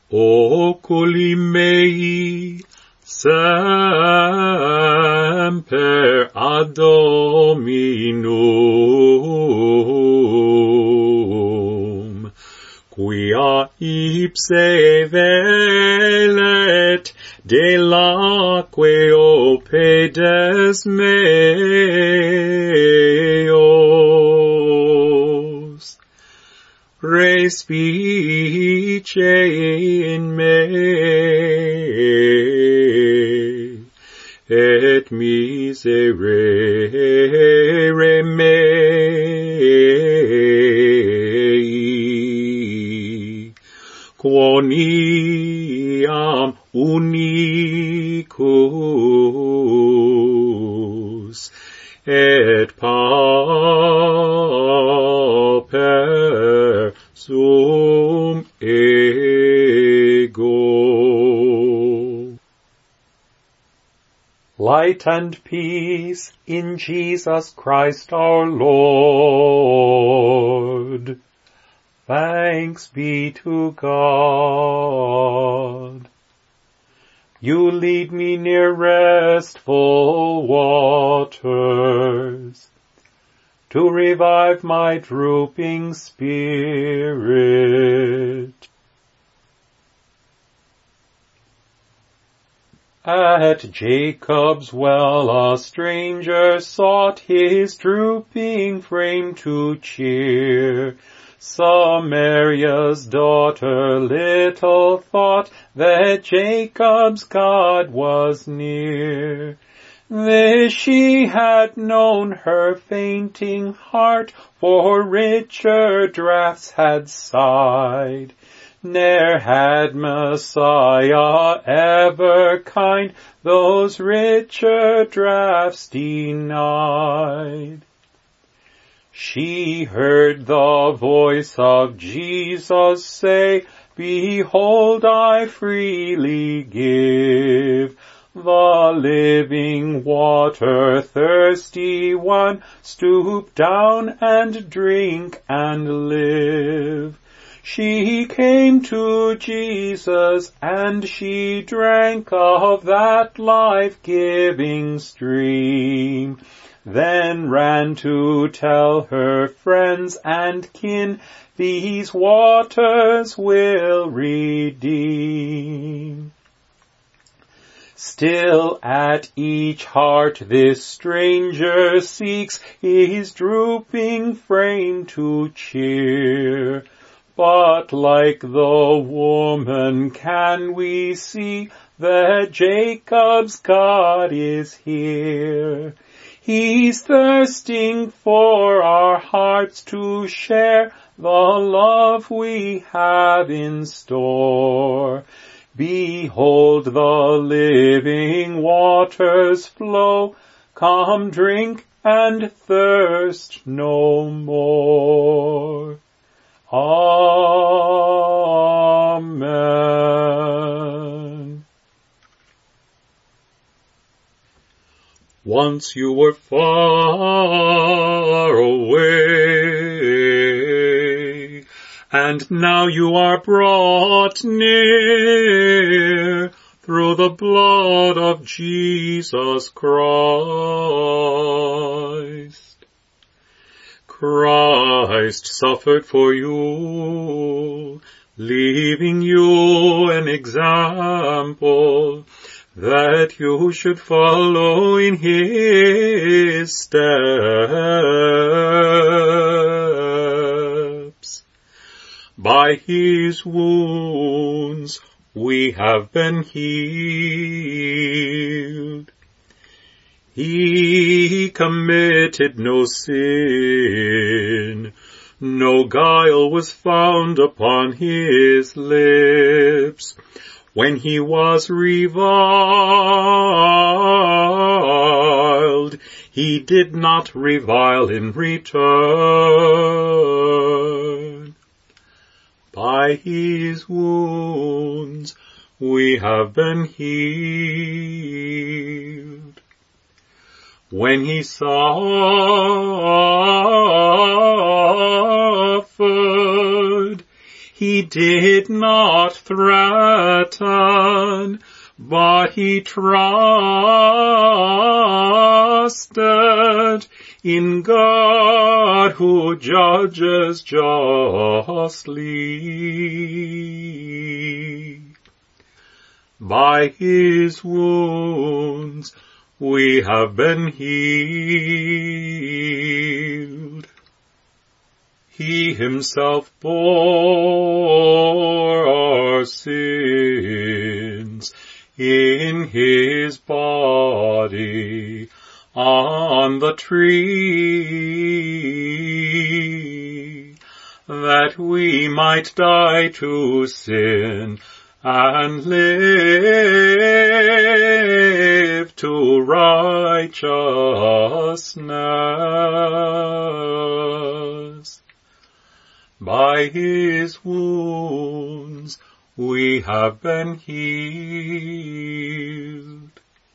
oculi mei semper ad Dominum, quia ipse velet de laque opedes meos, respice in me, et miserere mei, quoniam unicus et pauper sum ego. Light and peace in Jesus Christ our Lord. Thanks be to God. You lead me near restful waters, to revive my drooping spirit. At Jacob's well a stranger sought his drooping frame to cheer. Samaria's daughter little thought that Jacob's God was near. This she had known, her fainting heart for richer draughts had sighed. Ne'er had Messiah ever kind those richer draughts denied. She heard the voice of Jesus say, Behold, I freely give the living water. Thirsty one, stoop down and drink and live. She came to Jesus and she drank of that life-giving stream, then ran to tell her friends and kin, these waters will redeem. Still at each heart this stranger seeks his drooping frame to cheer. But like the woman can we see that Jacob's God is here. He's thirsting for our hearts to share the love we have in store. Behold the living waters flow. Come drink and thirst no more. Amen. Once you were far away, and now you are brought near through the blood of Jesus Christ. Christ suffered for you, leaving you an example, that you should follow in his steps. By his wounds we have been healed. He committed no sin, no guile was found upon his lips. When he was reviled, he did not revile in return. By his wounds we have been healed. When he suffered, he did not threaten, but he trusted in God who judges justly. By his wounds we have been healed. He himself bore our sins in his body on the tree, that we might die to sin and live to righteousness. By his wounds we have been healed.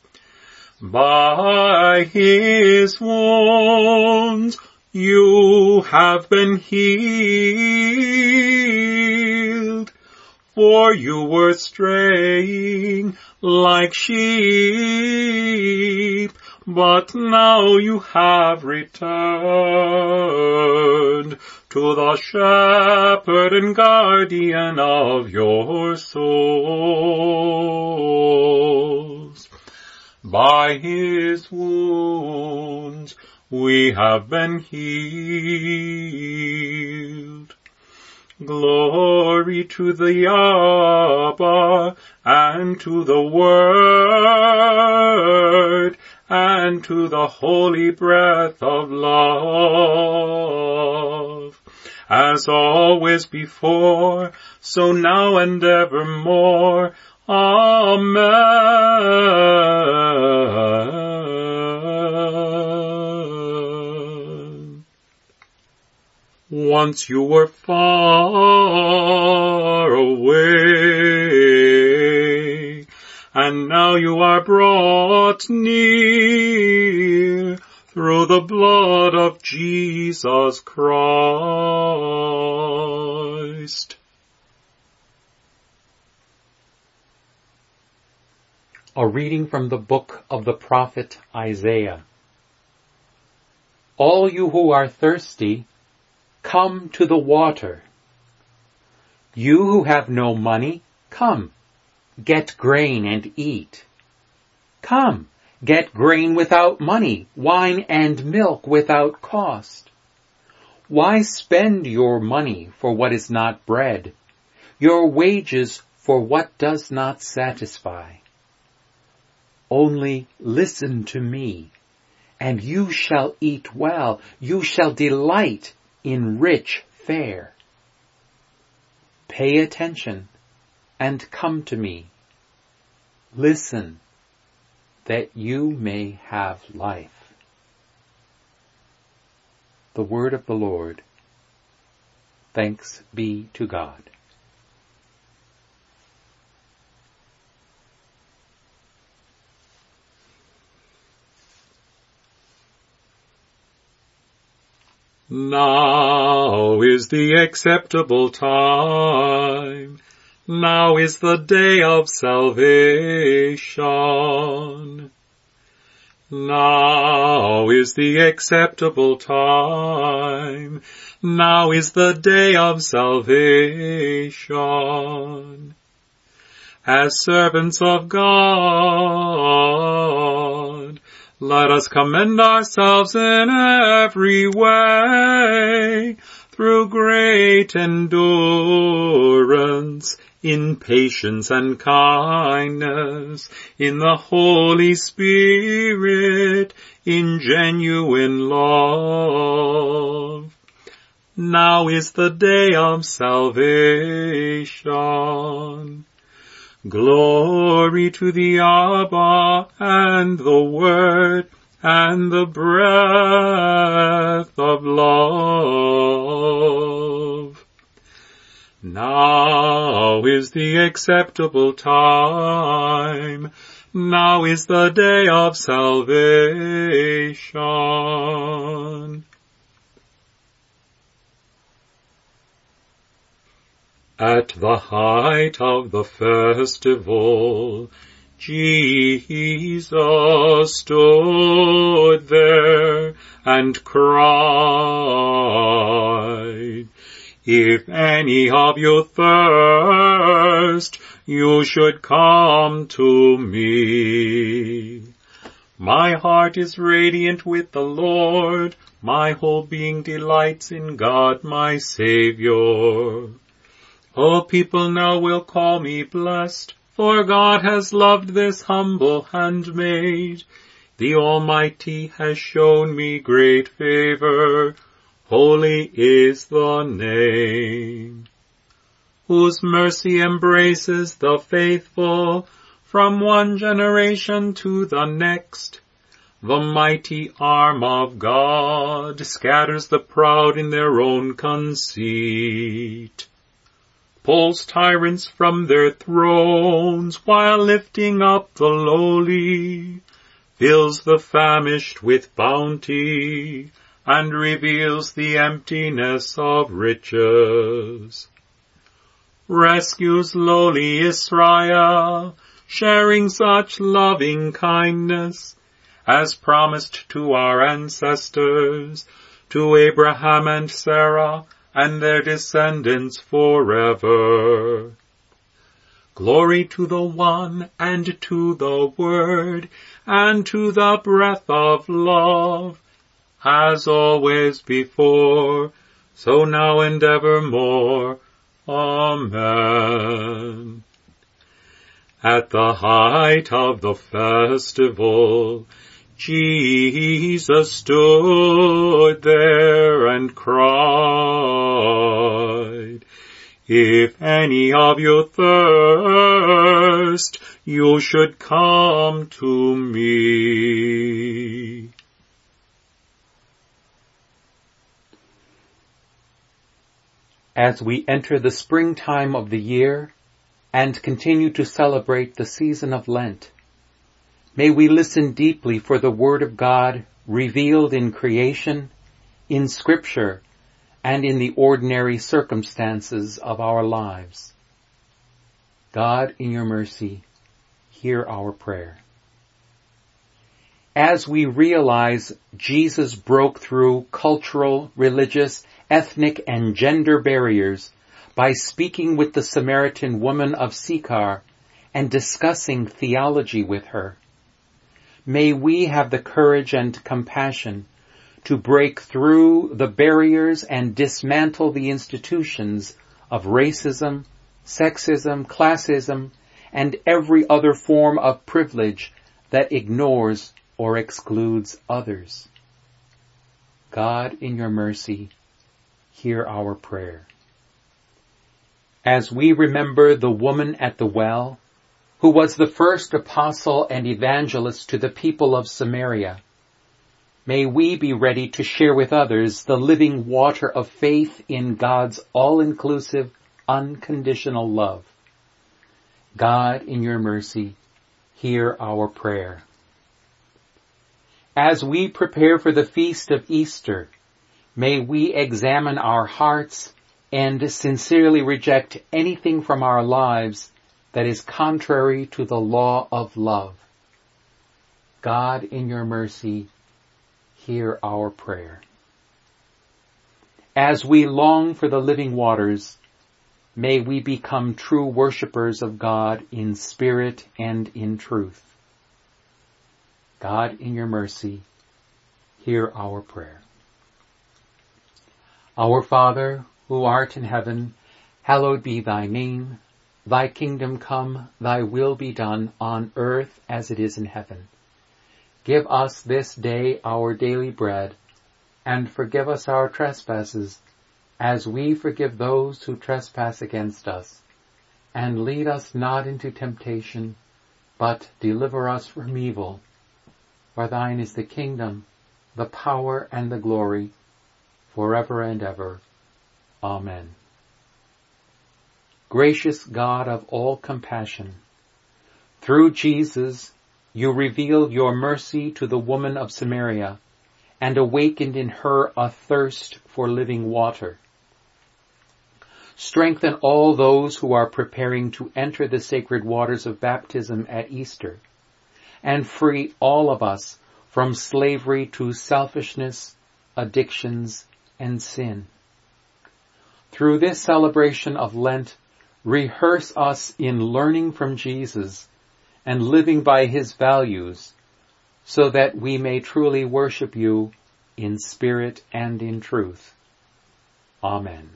By his wounds you have been healed, for you were straying like sheep, but now you have returned to the shepherd and guardian of your souls. By his wounds we have been healed. Glory to the Abba, and to the Word, and to the holy breath of love. As always before, so now and evermore. Amen. Once you were far away, and now you are brought near through the blood of Jesus Christ. A reading from the book of the prophet Isaiah. All you who are thirsty, come to the water. You who have no money, come, get grain and eat. Come, get grain without money, wine and milk without cost. Why spend your money for what is not bread, your wages for what does not satisfy? Only listen to me, and you shall eat well. You shall delight in rich fare. Pay attention and come to me. Listen, that you may have life. The word of the Lord. Thanks be to God. Now is the acceptable time. Now is the day of salvation. Now is the acceptable time. Now is the day of salvation. As servants of God, let us commend ourselves in every way, through great endurance, in patience and kindness, in the Holy Spirit, in genuine love. Now is the day of salvation. Glory to the Abba, and the Word, and the breath of love. Now is the acceptable time. Now is the day of salvation. At the height of the festival, Jesus stood there and cried, "If any of you thirst, you should come to me. My heart is radiant with the Lord. My whole being delights in God my Savior. All people now will call me blessed, for God has loved this humble handmaid. The Almighty has shown me great favor. Holy is the name, whose mercy embraces the faithful from one generation to the next. The mighty arm of God scatters the proud in their own conceit, pulls tyrants from their thrones while lifting up the lowly, fills the famished with bounty, and reveals the emptiness of riches. Rescues lowly Israel, sharing such loving kindness as promised to our ancestors, to Abraham and Sarah, and their descendants forever. Glory to the One, and to the Word, and to the breath of love, as always before, so now and evermore. Amen. At the height of the festival, Jesus stood there and cried, "If any of you thirst, you should come to me." As we enter the springtime of the year and continue to celebrate the season of Lent, may we listen deeply for the Word of God revealed in creation, in Scripture, and in the ordinary circumstances of our lives. God, in your mercy, hear our prayer. As we realize Jesus broke through cultural, religious, ethnic, and gender barriers by speaking with the Samaritan woman of Sychar and discussing theology with her, may we have the courage and compassion to break through the barriers and dismantle the institutions of racism, sexism, classism, and every other form of privilege that ignores or excludes others. God, in your mercy, hear our prayer. As we remember the woman at the well, who was the first apostle and evangelist to the people of Samaria, may we be ready to share with others the living water of faith in God's all-inclusive, unconditional love. God, in your mercy, hear our prayer. As we prepare for the feast of Easter, may we examine our hearts and sincerely reject anything from our lives that is contrary to the law of love. God, in your mercy, hear our prayer. As we long for the living waters, may we become true worshipers of God in spirit and in truth. God, in your mercy, hear our prayer. Our Father, who art in heaven, hallowed be thy name. Thy kingdom come, thy will be done on earth as it is in heaven. Give us this day our daily bread, and forgive us our trespasses, as we forgive those who trespass against us. And lead us not into temptation, but deliver us from evil. For thine is the kingdom, the power, and the glory, forever and ever. Amen. Gracious God of all compassion, through Jesus you revealed your mercy to the woman of Samaria and awakened in her a thirst for living water. Strengthen all those who are preparing to enter the sacred waters of baptism at Easter, and free all of us from slavery to selfishness, addictions, and sin. Through this celebration of Lent, rehearse us in learning from Jesus and living by his values, so that we may truly worship you in spirit and in truth. Amen.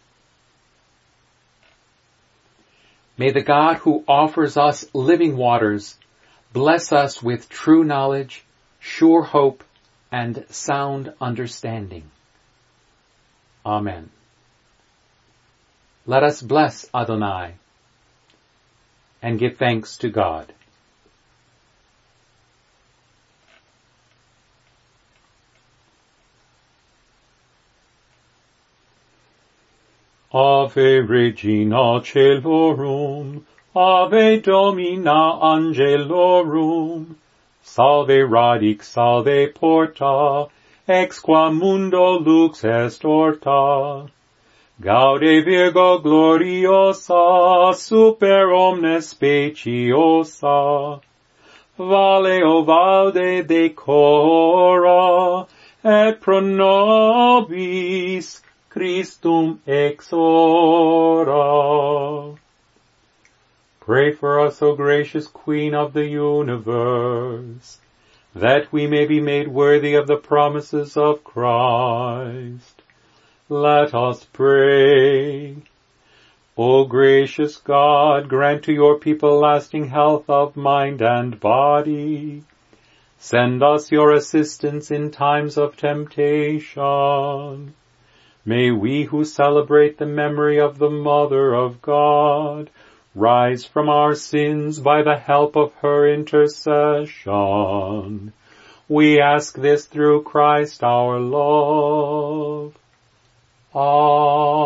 May the God who offers us living waters bless us with true knowledge, sure hope, and sound understanding. Amen. Let us bless Adonai and give thanks to God. Ave Regina Caelorum, Ave Domina Angelorum, Salve Radix, Salve Porta, ex qua mundo lux est orta. Gaude Virgo gloriosa, super omnes speciosa. Vale o valde decora, et pro nobis Christum exora. Pray for us, O gracious Queen of the universe, that we may be made worthy of the promises of Christ. Let us pray. O gracious God, grant to your people lasting health of mind and body. Send us your assistance in times of temptation. May we who celebrate the memory of the Mother of God rise from our sins by the help of her intercession. We ask this through Christ our Lord. Amen.